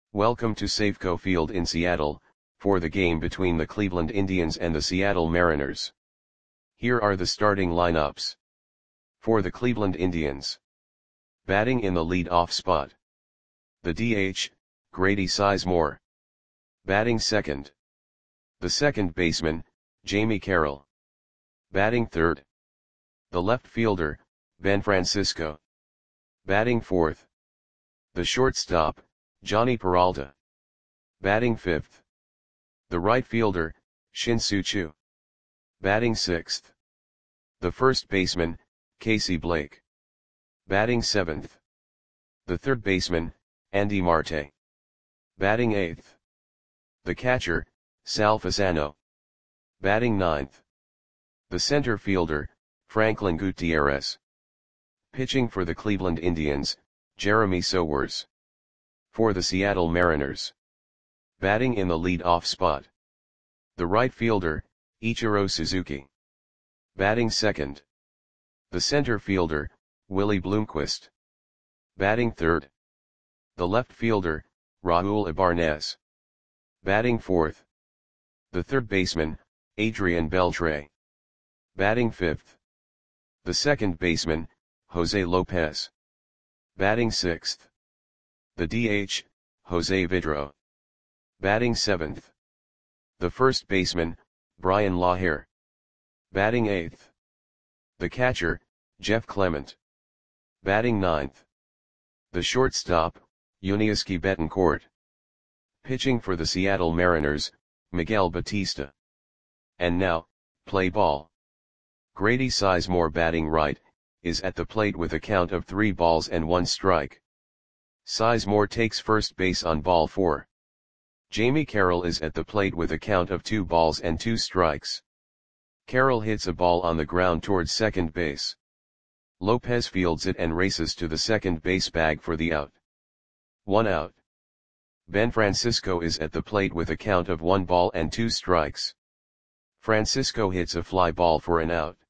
Welcome to Safeco Field in Seattle, for the game between the Cleveland Indians and the Seattle Mariners. Here are the starting lineups. For the Cleveland Indians. Batting in the lead-off spot. The DH, Grady Sizemore. Batting second. The second baseman, Jamie Carroll. Batting third. The left fielder, Ben Francisco. Batting fourth. The shortstop, Jhonny Peralta. Batting fifth. The right fielder, Shin-Soo Choo. Batting sixth. The first baseman, Casey Blake. Batting seventh. The third baseman, Andy Marte. Batting eighth. The catcher, Sal Fasano. Batting ninth. The center fielder, Franklin Gutierrez. Pitching for the Cleveland Indians, Jeremy Sowers. For the Seattle Mariners. Batting in the lead-off spot. The right fielder, Ichiro Suzuki. Batting second. The center fielder, Willie Bloomquist. Batting third. The left fielder, Raul Ibanez. Batting fourth. The third baseman, Adrian Beltre. Batting fifth. The second baseman, Jose Lopez. Batting sixth. The DH, Jose Vidro. Batting seventh. The first baseman, Brian Laher. Batting eighth. The catcher, Jeff Clement. Batting ninth. The shortstop, Yuniesky Betancourt. Pitching for the Seattle Mariners, Miguel Batista. And now, play ball. Grady Sizemore, batting right, is at the plate with a count of 3 balls and 1 strike. Sizemore takes first base on ball 4. Jamie Carroll is at the plate with a count of 2 balls and 2 strikes. Carroll hits a ball on the ground towards second base. Lopez fields it and races to the second base bag for the out. 1 out. Ben Francisco is at the plate with a count of 1 ball and 2 strikes. Francisco hits a fly ball for an out.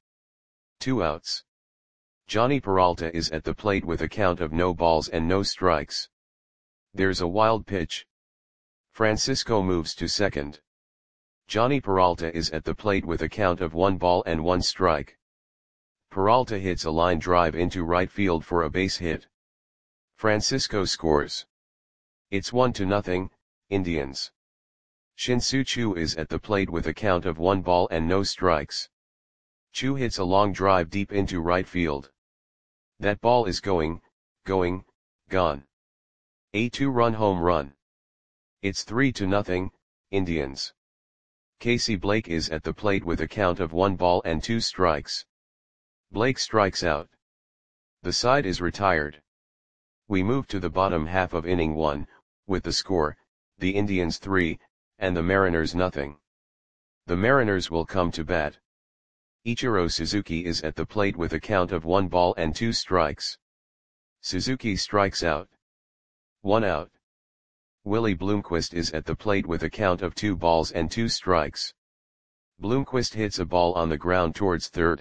2 outs. Jhonny Peralta is at the plate with a count of no balls and no strikes. There's a wild pitch. Francisco moves to second. Jhonny Peralta is at the plate with a count of 1 ball and 1 strike. Peralta hits a line drive into right field for a base hit. Francisco scores. It's 1-0, Indians. Shin-Soo Choo is at the plate with a count of 1 ball and no strikes. Choo hits a long drive deep into right field. That ball is gone. A 2-run home run. It's 3-0, Indians. Casey Blake is at the plate with a count of 1 ball and 2 strikes. Blake strikes out. The side is retired. We move to the bottom half of inning 1, with the score, the Indians 3, and the Mariners 0. The Mariners will come to bat. Ichiro Suzuki is at the plate with a count of 1 ball and 2 strikes. Suzuki strikes out. 1 out. Willie Bloomquist is at the plate with a count of 2 balls and 2 strikes. Bloomquist hits a ball on the ground towards third.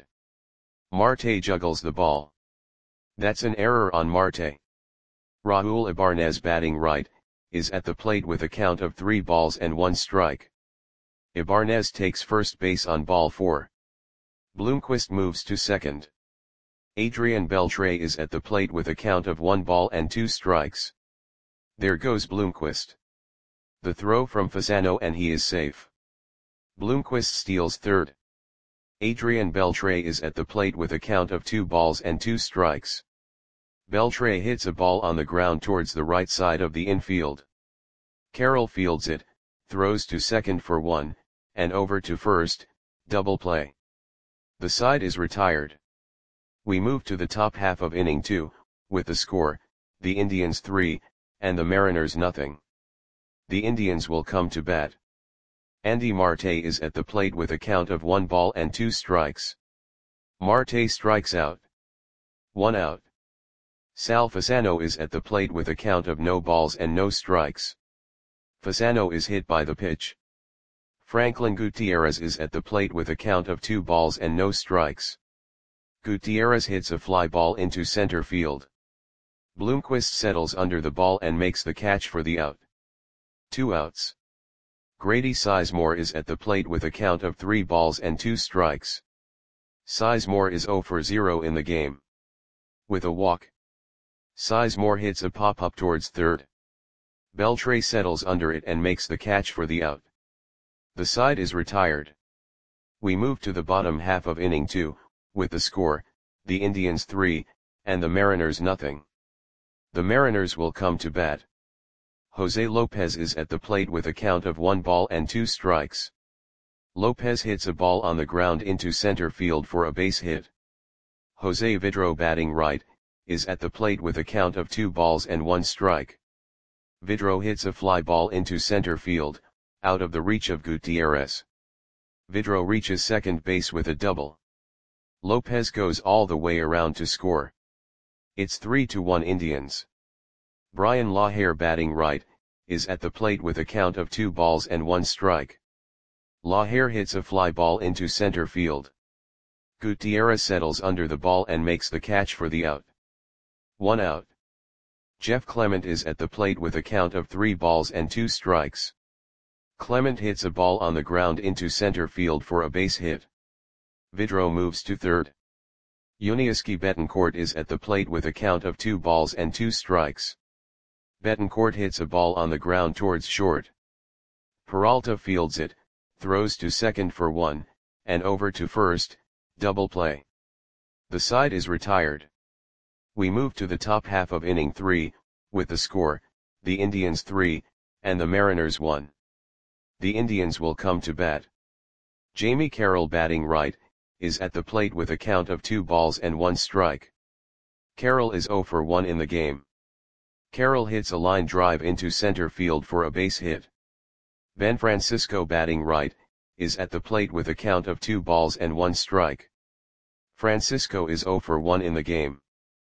Marte juggles the ball. That's an error on Marte. Raul Ibanez, batting right, is at the plate with a count of 3 balls and 1 strike. Ibanez takes first base on ball 4. Bloomquist moves to second. Adrian Beltre is at the plate with a count of 1 ball and 2 strikes. There goes Bloomquist. The throw from Fasano and he is safe. Bloomquist steals third. Adrian Beltre is at the plate with a count of 2 balls and 2 strikes. Beltre hits a ball on the ground towards the right side of the infield. Carroll fields it, throws to second for 1, and over to first, double play. The side is retired. We move to the top half of inning 2, with the score, the Indians 3, and the Mariners 0. The Indians will come to bat. Andy Marte is at the plate with a count of 1 ball and 2 strikes. Marte strikes out. 1 out. Sal Fasano is at the plate with a count of no balls and no strikes. Fasano is hit by the pitch. Franklin Gutierrez is at the plate with a count of 2 balls and no strikes. Gutierrez hits a fly ball into center field. Bloomquist settles under the ball and makes the catch for the out. 2 outs. Grady Sizemore is at the plate with a count of 3 balls and 2 strikes. Sizemore is 0 for 0 in the game. With a walk, Sizemore hits a pop-up towards third. Beltre settles under it and makes the catch for the out. The side is retired. We move to the bottom half of inning 2, with the score, the Indians 3, and the Mariners nothing. The Mariners will come to bat. Jose Lopez is at the plate with a count of 1 ball and 2 strikes. Lopez hits a ball on the ground into center field for a base hit. Jose Vidro, batting right, is at the plate with a count of 2 balls and 1 strike. Vidro hits a fly ball into center field, out of the reach of Gutierrez. Vidro reaches second base with a double. Lopez goes all the way around to score. It's 3-1 Indians. Brian Lahair, batting right, is at the plate with a count of 2 balls and 1 strike. Lahair hits a fly ball into center field. Gutierrez settles under the ball and makes the catch for the out. 1 out. Jeff Clement is at the plate with a count of 3 balls and 2 strikes. Clement hits a ball on the ground into center field for a base hit. Vidro moves to third. Yuniesky Betancourt is at the plate with a count of 2 balls and 2 strikes. Betancourt hits a ball on the ground towards short. Peralta fields it, throws to second for 1, and over to first, double play. The side is retired. We move to the top half of inning 3, with the score, the Indians 3, and the Mariners 1. The Indians will come to bat. Jamie Carroll, batting right, is at the plate with a count of 2 balls and 1 strike. Carroll is 0 for 1 in the game. Carroll hits a line drive into center field for a base hit. Ben Francisco, batting right, is at the plate with a count of 2 balls and 1 strike. Francisco is 0 for 1 in the game.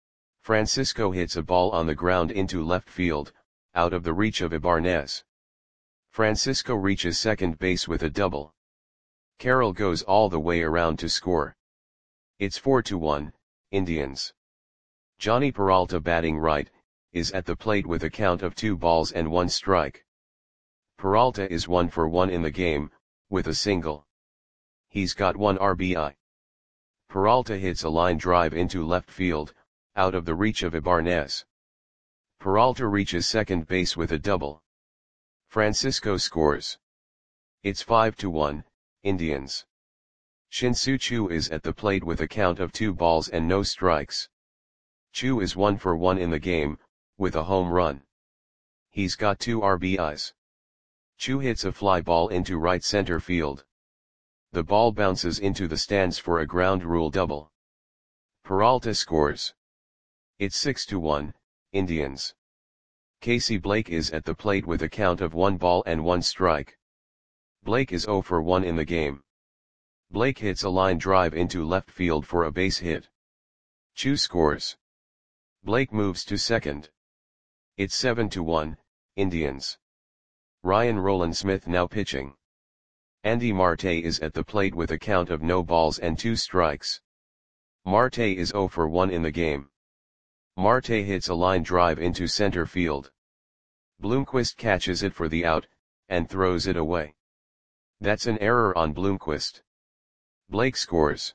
Francisco hits a ball on the ground into left field, out of the reach of Ibanez. Francisco reaches second base with a double. Carroll goes all the way around to score. It's 4-1, Indians. Johnny Peralta, batting right, is at the plate with a count of 2 balls and 1 strike. Peralta is 1 for 1 in the game, with a single. He's got 1 RBI. Peralta hits a line drive into left field, out of the reach of Ibanez. Peralta reaches second base with a double. Francisco scores. It's 5-1, Indians. Shin-Soo Choo is at the plate with a count of 2 balls and no strikes. Choo is 1 for 1 in the game, with a home run. He's got 2 RBIs. Choo hits a fly ball into right center field. The ball bounces into the stands for a ground rule double. Peralta scores. It's 6-1, Indians. Casey Blake is at the plate with a count of 1 ball and 1 strike. Blake is 0 for 1 in the game. Blake hits a line drive into left field for a base hit. Choo scores. Blake moves to second. It's 7-1, Indians. Ryan Roland Smith now pitching. Andy Marte is at the plate with a count of no balls and 2 strikes. Marte is 0 for 1 in the game. Marte hits a line drive into center field. Bloomquist catches it for the out, and throws it away. That's an error on Bloomquist. Blake scores.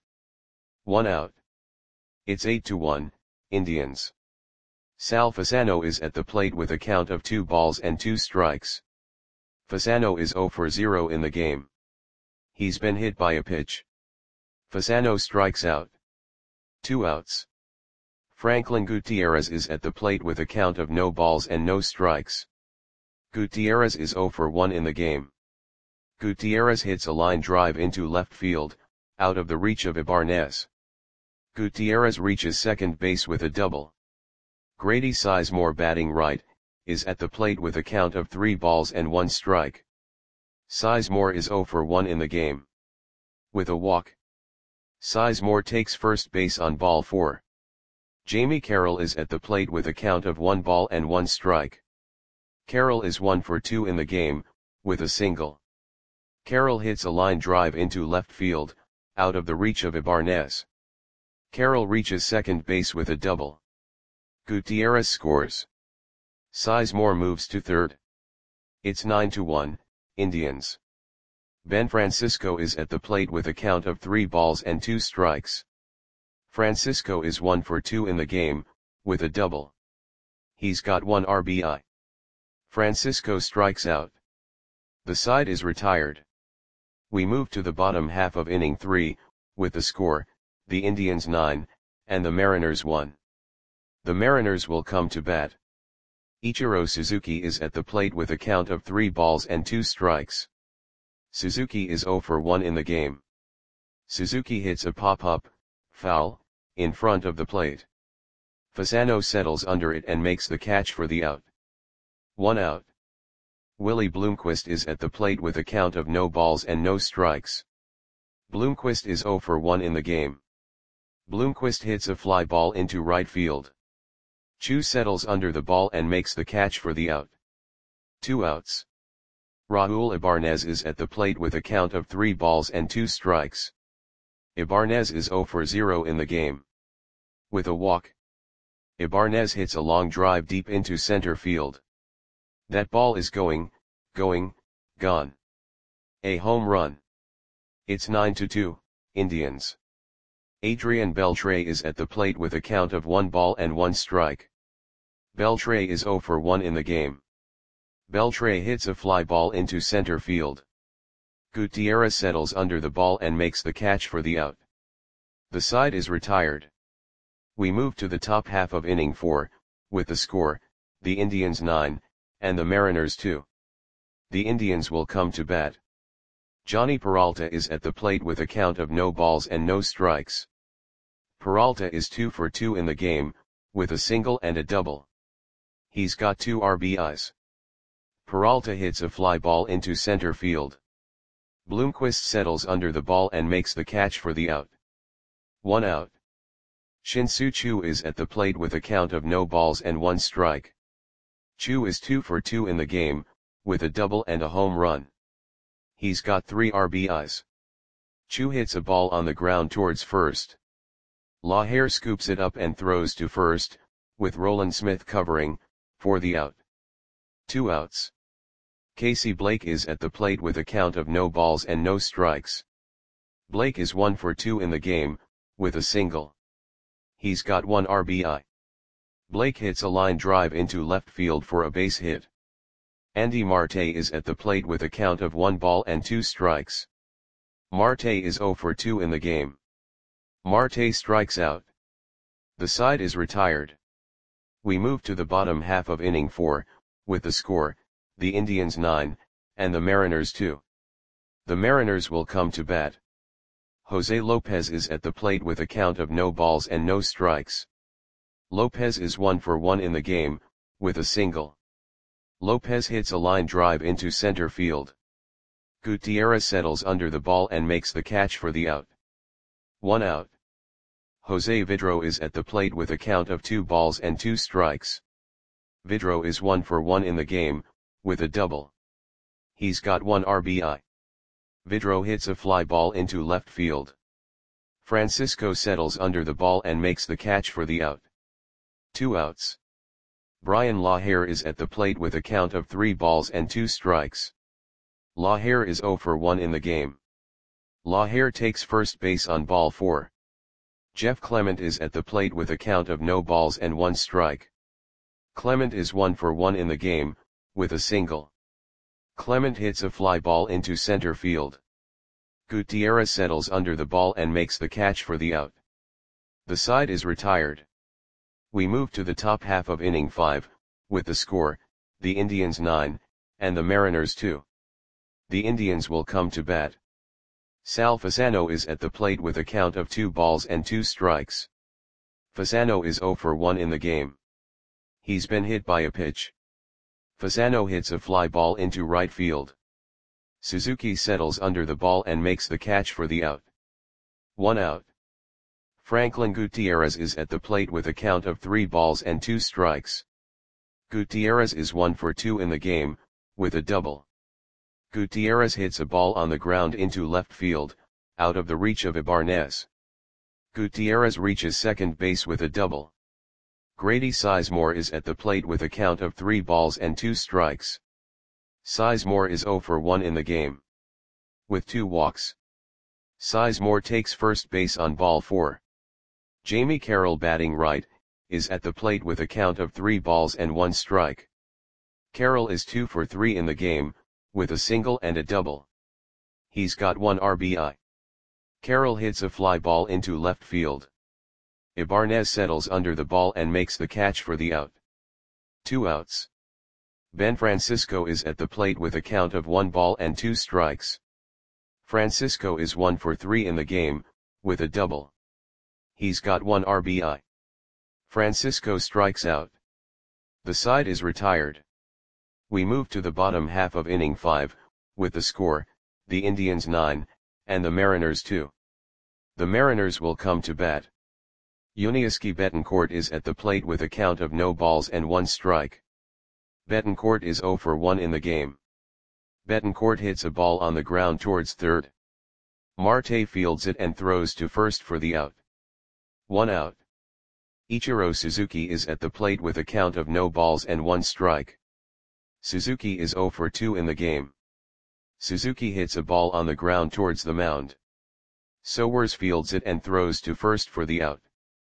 1 out. It's 8-1, Indians. Sal Fasano is at the plate with a count of 2 balls and 2 strikes. Fasano is 0 for 0 in the game. He's been hit by a pitch. Fasano strikes out. 2 outs. Franklin Gutierrez is at the plate with a count of no balls and no strikes. Gutierrez is 0 for 1 in the game. Gutierrez hits a line drive into left field, out of the reach of Ibanez. Gutierrez reaches second base with a double. Grady Sizemore, batting right, is at the plate with a count of 3 balls and 1 strike. Sizemore is 0 for 1 in the game. With a walk, Sizemore takes first base on ball 4. Jamie Carroll is at the plate with a count of 1 ball and 1 strike. Carroll is 1 for 2 in the game, with a single. Carroll hits a line drive into left field, out of the reach of Ibanez. Carroll reaches second base with a double. Gutierrez scores. Sizemore moves to third. It's 9-1, Indians. Ben Francisco is at the plate with a count of 3 balls and 2 strikes. Francisco is 1 for 2 in the game, with a double. He's got 1 RBI. Francisco strikes out. The side is retired. We move to the bottom half of inning 3, with the score, the Indians 9, and the Mariners 1. The Mariners will come to bat. Ichiro Suzuki is at the plate with a count of 3 balls and 2 strikes. Suzuki is 0 for 1 in the game. Suzuki hits a pop-up, foul, in front of the plate. Fasano settles under it and makes the catch for the out. 1 out. Willie Bloomquist is at the plate with a count of no balls and no strikes. Bloomquist is 0 for 1 in the game. Bloomquist hits a fly ball into right field. Chu settles under the ball and makes the catch for the out. 2 outs. Raul Ibanez is at the plate with a count of 3 balls and 2 strikes. Ibanez is 0 for 0 in the game. With a walk, Ibanez hits a long drive deep into center field. That ball is gone. A home run. It's 9-2, Indians. Adrian Beltre is at the plate with a count of 1 ball and 1 strike. Beltre is 0 for 1 in the game. Beltre hits a fly ball into center field. Gutierrez settles under the ball and makes the catch for the out. The side is retired. We move to the top half of inning 4, with the score, the Indians 9, and the Mariners 2. The Indians will come to bat. Johnny Peralta is at the plate with a count of no balls and no strikes. Peralta is 2 for 2 in the game, with a single and a double. He's got 2 RBIs. Peralta hits a fly ball into center field. Bloomquist settles under the ball and makes the catch for the out. 1 out. Shin-Soo Choo is at the plate with a count of no balls and 1 strike. Choo is 2 for 2 in the game, with a double and a home run. He's got 3 RBIs. Choo hits a ball on the ground towards first. Laher scoops it up and throws to first, with Roland Smith covering, for the out. 2 outs. Casey Blake is at the plate with a count of no balls and no strikes. Blake is 1 for 2 in the game, with a single. He's got 1 RBI. Blake hits a line drive into left field for a base hit. Andy Marte is at the plate with a count of 1 ball and 2 strikes. Marte is 0 for 2 in the game. Marte strikes out. The side is retired. We move to the bottom half of inning 4, with the score, the Indians 9, and the Mariners 2. The Mariners will come to bat. Jose Lopez is at the plate with a count of no balls and no strikes. Lopez is 1 for 1 in the game, with a single. Lopez hits a line drive into center field. Gutierrez settles under the ball and makes the catch for the out. 1 out. Jose Vidro is at the plate with a count of 2 balls and 2 strikes. Vidro is 1 for 1 in the game, with a double. He's got 1 RBI. Vidro hits a fly ball into left field. Francisco settles under the ball and makes the catch for the out. 2 outs. Brian Laher is at the plate with a count of 3 balls and 2 strikes. Laher is 0 for 1 in the game. Laher takes first base on ball 4. Jeff Clement is at the plate with a count of no balls and 1 strike. Clement is 1 for 1 in the game, with a single. Clement hits a fly ball into center field. Gutierrez settles under the ball and makes the catch for the out. The side is retired. We move to the top half of inning 5, with the score, the Indians 9, and the Mariners 2. The Indians will come to bat. Sal Fasano is at the plate with a count of 2 balls and 2 strikes. Fasano is 0 for 1 in the game. He's been hit by a pitch. Fasano hits a fly ball into right field. Suzuki settles under the ball and makes the catch for the out. 1 out. Franklin Gutierrez is at the plate with a count of 3 balls and 2 strikes. Gutierrez is 1 for 2 in the game, with a double. Gutierrez hits a ball on the ground into left field, out of the reach of Ibanez. Gutierrez reaches second base with a double. Grady Sizemore is at the plate with a count of 3 balls and 2 strikes. Sizemore is 0 for 1 in the game. With 2 walks. Sizemore takes first base on ball 4. Jamie Carroll, batting right, is at the plate with a count of 3 balls and 1 strike. Carroll is 2 for 3 in the game, with a single and a double. He's got 1 RBI. Carroll hits a fly ball into left field. Ibanez settles under the ball and makes the catch for the out. 2 outs. Ben Francisco is at the plate with a count of 1 ball and 2 strikes. Francisco is 1 for 3 in the game, with a double. He's got 1 RBI. Francisco strikes out. The side is retired. We move to the bottom half of inning 5, with the score, the Indians 9, and the Mariners 2. The Mariners will come to bat. Yuniesky Betancourt is at the plate with a count of no balls and 1 strike. Betancourt is 0 for 1 in the game. Betancourt hits a ball on the ground towards third. Marte fields it and throws to first for the out. 1 out. Ichiro Suzuki is at the plate with a count of no balls and 1 strike. Suzuki is 0 for 2 in the game. Suzuki hits a ball on the ground towards the mound. Sowers fields it and throws to first for the out.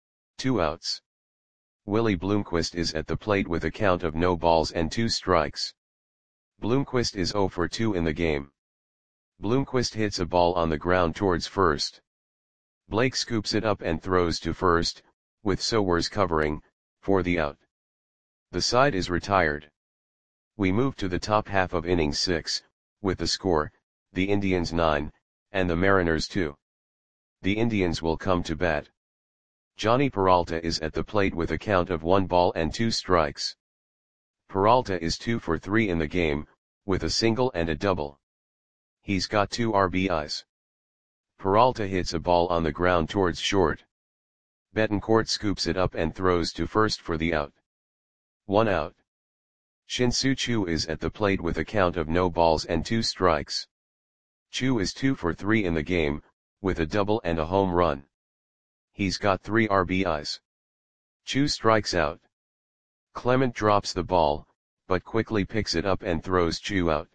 2 outs. Willie Bloomquist is at the plate with a count of no balls and 2 strikes. Bloomquist is 0 for 2 in the game. Bloomquist hits a ball on the ground towards first. Blake scoops it up and throws to first, with Sowers covering, for the out. The side is retired. We move to the top half of inning 6, with the score, the Indians 9, and the Mariners 2. The Indians will come to bat. Johnny Peralta is at the plate with a count of 1 ball and 2 strikes. Peralta is 2 for 3 in the game, with a single and a double. He's got 2 RBIs. Peralta hits a ball on the ground towards short. Betancourt scoops it up and throws to first for the out. 1 out. Shin-Soo Choo is at the plate with a count of no balls and 2 strikes. Choo is 2 for 3 in the game, with a double and a home run. He's got 3 RBIs. Choo strikes out. Clement drops the ball, but quickly picks it up and throws Choo out.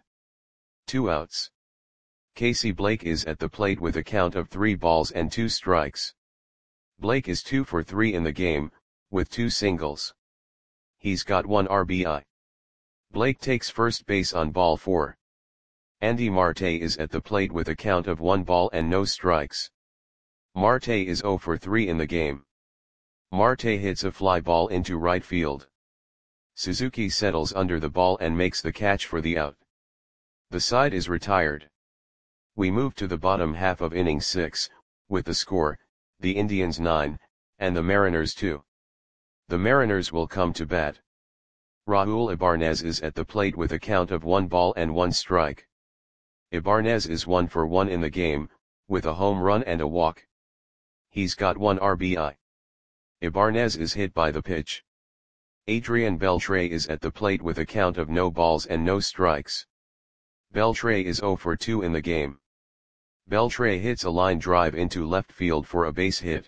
2 outs. Casey Blake is at the plate with a count of 3 balls and 2 strikes. Blake is 2 for 3 in the game, with 2 singles. He's got 1 RBI. Blake takes first base on ball 4. Andy Marte is at the plate with a count of 1 ball and no strikes. Marte is 0 for 3 in the game. Marte hits a fly ball into right field. Suzuki settles under the ball and makes the catch for the out. The side is retired. We move to the bottom half of inning 6, with the score, the Indians 9, and the Mariners 2. The Mariners will come to bat. Raul Ibanez is at the plate with a count of 1 ball and 1 strike. Ibanez is 1 for 1 in the game, with a home run and a walk. He's got 1 RBI. Ibanez is hit by the pitch. Adrian Beltre is at the plate with a count of no balls and no strikes. Beltre is 0 for 2 in the game. Beltre hits a line drive into left field for a base hit.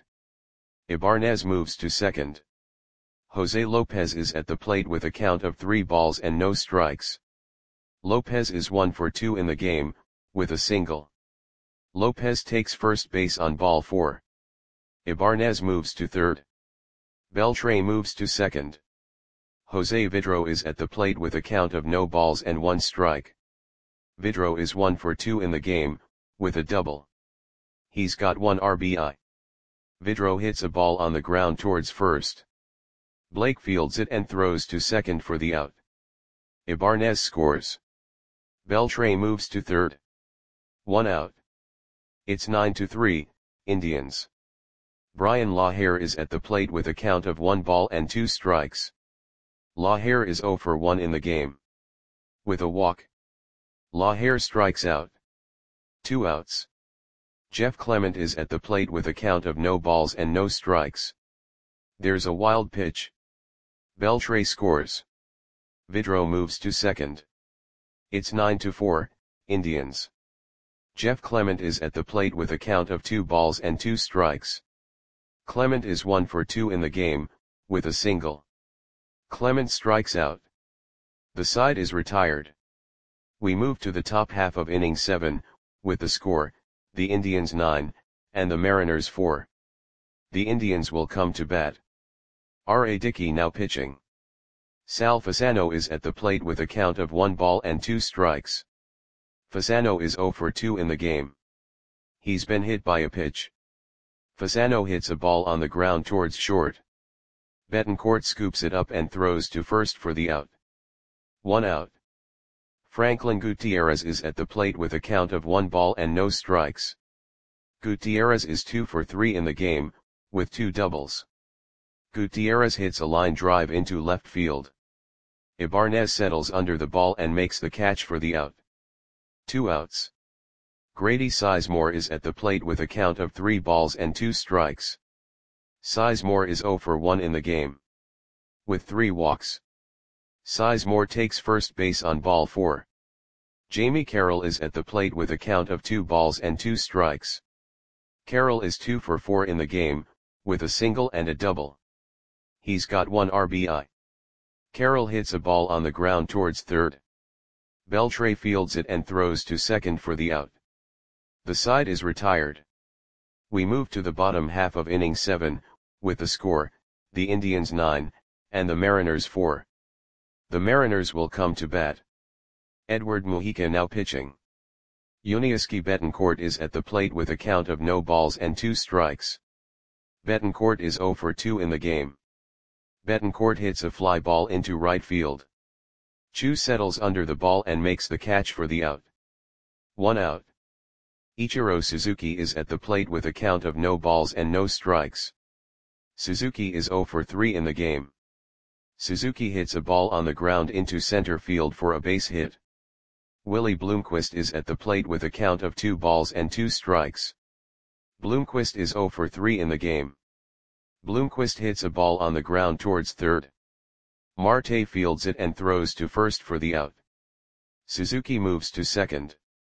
Ibanez moves to second. Jose Lopez is at the plate with a count of 3 balls and no strikes. Lopez is 1 for 2 in the game, with a single. Lopez takes first base on ball 4. Ibanez moves to third. Beltre moves to second. Jose Vidro is at the plate with a count of no balls and 1 strike. Vidro is 1 for 2 in the game, with a double. He's got 1 RBI. Vidro hits a ball on the ground towards first. Blake fields it and throws to second for the out. Ibanez scores. Beltre moves to third. 1 out. It's 9-3, Indians. Brian Lahair is at the plate with a count of 1 ball and 2 strikes. Lahair is 0 for 1 in the game. With a walk. Lahair strikes out. 2 outs. Jeff Clement is at the plate with a count of no balls and no strikes. There's a wild pitch. Beltre scores. Vidro moves to second. It's 9-4, Indians. Jeff Clement is at the plate with a count of 2 balls and 2 strikes. Clement is 1 for 2 in the game, with a single. Clement strikes out. The side is retired. We move to the top half of inning 7, with the score, the Indians 9, and the Mariners 4. The Indians will come to bat. R.A. Dickey now pitching. Sal Fasano is at the plate with a count of 1 ball and 2 strikes. Fasano is 0 for 2 in the game. He's been hit by a pitch. Fasano hits a ball on the ground towards short. Betancourt scoops it up and throws to first for the out. 1 out. Franklin Gutierrez is at the plate with a count of 1 ball and no strikes. Gutierrez is 2 for 3 in the game, with 2 doubles. Gutierrez hits a line drive into left field. Ibanez settles under the ball and makes the catch for the out. 2 outs. Grady Sizemore is at the plate with a count of 3 balls and 2 strikes. Sizemore is 0 for 1 in the game. With 3 walks. Sizemore takes first base on ball 4. Jamie Carroll is at the plate with a count of 2 balls and 2 strikes. Carroll is 2 for 4 in the game, with a single and a double. He's got 1 RBI. Carroll hits a ball on the ground towards third. Beltre fields it and throws to second for the out. The side is retired. We move to the bottom half of inning 7, with the score, the Indians 9, and the Mariners 4. The Mariners will come to bat. Edward Mujica now pitching. Yuniesky Betancourt is at the plate with a count of no balls and 2 strikes. Betancourt is 0 for 2 in the game. Betancourt hits a fly ball into right field. Chu settles under the ball and makes the catch for the out. 1 out. Ichiro Suzuki is at the plate with a count of no balls and no strikes. Suzuki is 0 for 3 in the game. Suzuki hits a ball on the ground into center field for a base hit. Willie Bloomquist is at the plate with a count of 2 balls and 2 strikes. Bloomquist is 0 for 3 in the game. Bloomquist hits a ball on the ground towards third. Marte fields it and throws to first for the out. Suzuki moves to second.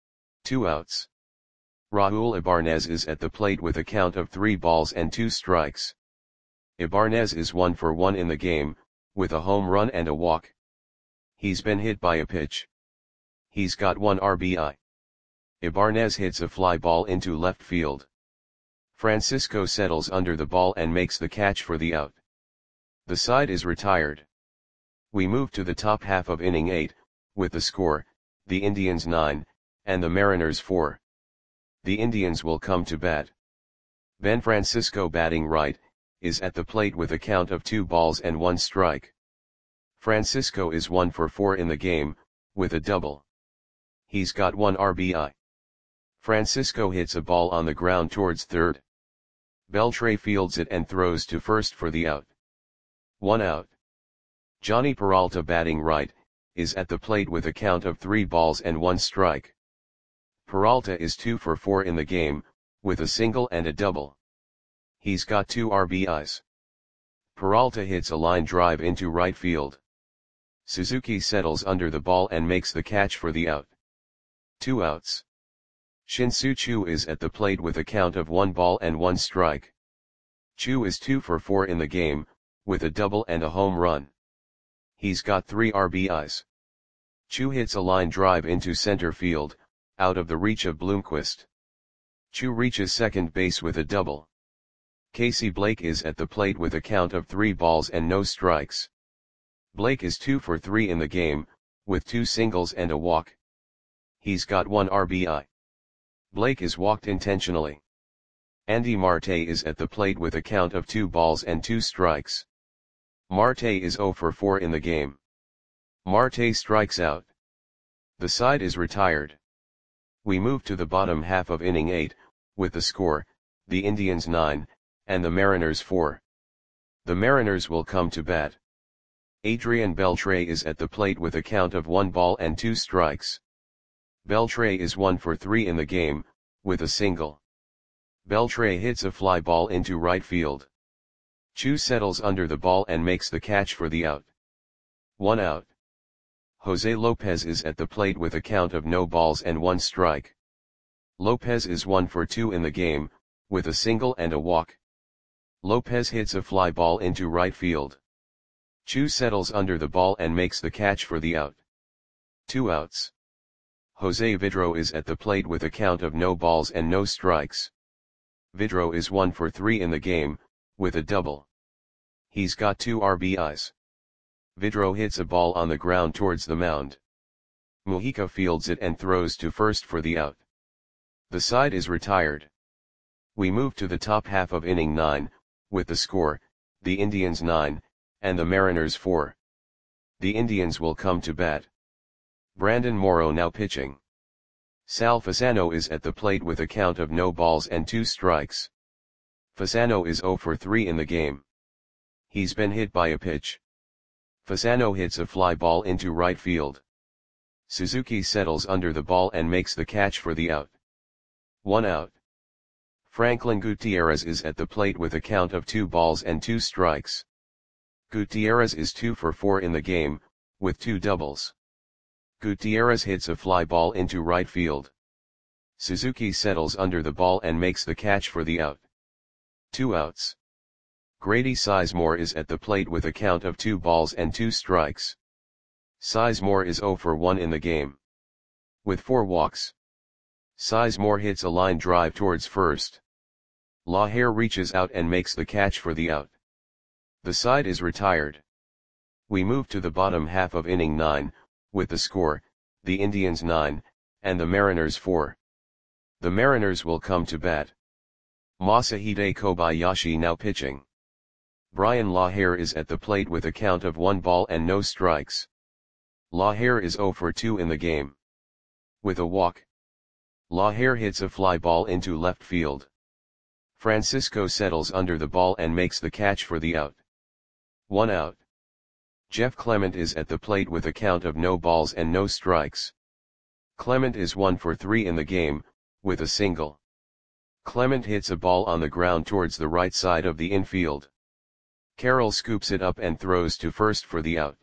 2 outs. Raul Ibanez is at the plate with a count of 3 balls and 2 strikes. Ibanez is 1 for 1 in the game, with a home run and a walk. He's been hit by a pitch. He's got 1 RBI. Ibanez hits a fly ball into left field. Francisco settles under the ball and makes the catch for the out. The side is retired. We move to the top half of inning 8, with the score, the Indians 9, and the Mariners 4. The Indians will come to bat. Ben Francisco batting right, is at the plate with a count of 2 balls and 1 strike. Francisco is 1 for 4 in the game, with a double. He's got 1 RBI. Francisco hits a ball on the ground towards third. Beltre fields it and throws to first for the out. 1 out. Johnny Peralta batting right, is at the plate with a count of 3 balls and 1 strike. Peralta is 2 for 4 in the game, with a single and a double. He's got 2 RBIs. Peralta hits a line drive into right field. Suzuki settles under the ball and makes the catch for the out. 2 outs. Shin-Soo Choo is at the plate with a count of 1 ball and 1 strike. Choo is 2 for 4 in the game, with a double and a home run. He's got 3 RBIs. Choo hits a line drive into center field, out of the reach of Bloomquist. Choo reaches second base with a double. Casey Blake is at the plate with a count of 3 balls and no strikes. Blake is 2 for 3 in the game, with 2 singles and a walk. He's got 1 RBI. Blake is walked intentionally. Andy Marte is at the plate with a count of 2 balls and 2 strikes. Marte is 0 for 4 in the game. Marte strikes out. The side is retired. We move to the bottom half of inning 8, with the score, the Indians 9, and the Mariners 4. The Mariners will come to bat. Adrian Beltre is at the plate with a count of 1 ball and 2 strikes. Beltre is 1 for 3 in the game, with a single. Beltre hits a fly ball into right field. Choo settles under the ball and makes the catch for the out. 1 out. Jose Lopez is at the plate with a count of no balls and 1 strike. Lopez is 1 for 2 in the game, with a single and a walk. Lopez hits a fly ball into right field. Choo settles under the ball and makes the catch for the out. 2 outs. Jose Vidro is at the plate with a count of no balls and no strikes. Vidro is 1 for 3 in the game, with a double. He's got 2 RBIs. Vidro hits a ball on the ground towards the mound. Mujica fields it and throws to first for the out. The side is retired. We move to the top half of inning 9, with the score, the Indians 9, and the Mariners 4. The Indians will come to bat. Brandon Morrow now pitching. Sal Fasano is at the plate with a count of no balls and 2 strikes. Fasano is 0 for 3 in the game. He's been hit by a pitch. Fasano hits a fly ball into right field. Suzuki settles under the ball and makes the catch for the out. 1 out. Franklin Gutierrez is at the plate with a count of 2 balls and 2 strikes. Gutierrez is 2 for 4 in the game, with 2 doubles. Gutierrez hits a fly ball into right field. Suzuki settles under the ball and makes the catch for the out. 2 outs. Grady Sizemore is at the plate with a count of 2 balls and 2 strikes. Sizemore is 0 for 1 in the game, with 4 walks. Sizemore hits a line drive towards first. Laher reaches out and makes the catch for the out. The side is retired. We move to the bottom half of inning 9, with the score, the Indians 9, and the Mariners 4. The Mariners will come to bat. Masahide Kobayashi now pitching. Brian Laher is at the plate with a count of 1 ball and no strikes. Laher is 0 for 2 in the game, with a walk. Laher hits a fly ball into left field. Francisco settles under the ball and makes the catch for the out. 1 out. Jeff Clement is at the plate with a count of no balls and no strikes. Clement is 1 for 3 in the game, with a single. Clement hits a ball on the ground towards the right side of the infield. Carroll scoops it up and throws to first for the out.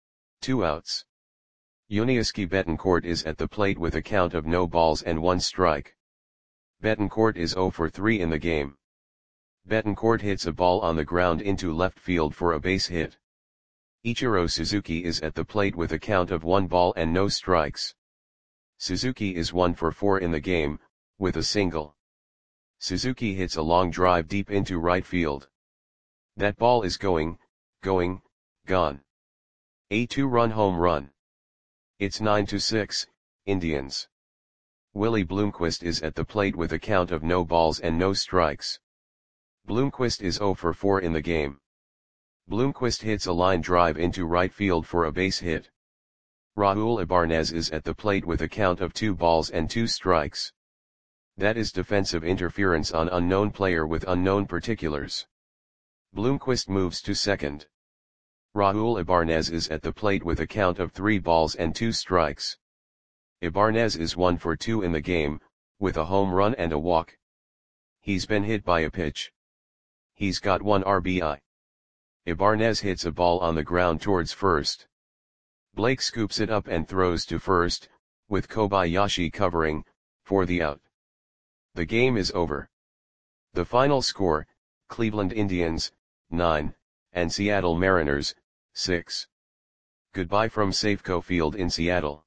2 outs. Yuniesky Betancourt is at the plate with a count of no balls and 1 strike. Betancourt is 0 for 3 in the game. Betancourt hits a ball on the ground into left field for a base hit. Ichiro Suzuki is at the plate with a count of 1 ball and no strikes. Suzuki is 1 for 4 in the game, with a single. Suzuki hits a long drive deep into right field. That ball is gone. A 2-run home run. It's 9-6, Indians. Willie Bloomquist is at the plate with a count of no balls and no strikes. Bloomquist is 0 for 4 in the game. Bloomquist hits a line drive into right field for a base hit. Raul Ibanez is at the plate with a count of 2 balls and 2 strikes. That is defensive interference on unknown player with unknown particulars. Bloomquist moves to second. Raul Ibanez is at the plate with a count of 3 balls and 2 strikes. Ibanez is 1 for 2 in the game, with a home run and a walk. He's been hit by a pitch. He's got 1 RBI. Ibanez hits a ball on the ground towards first. Blake scoops it up and throws to first, with Kobayashi covering, for the out. The game is over. The final score, Cleveland Indians, 9, and Seattle Mariners, 6. Goodbye from Safeco Field in Seattle.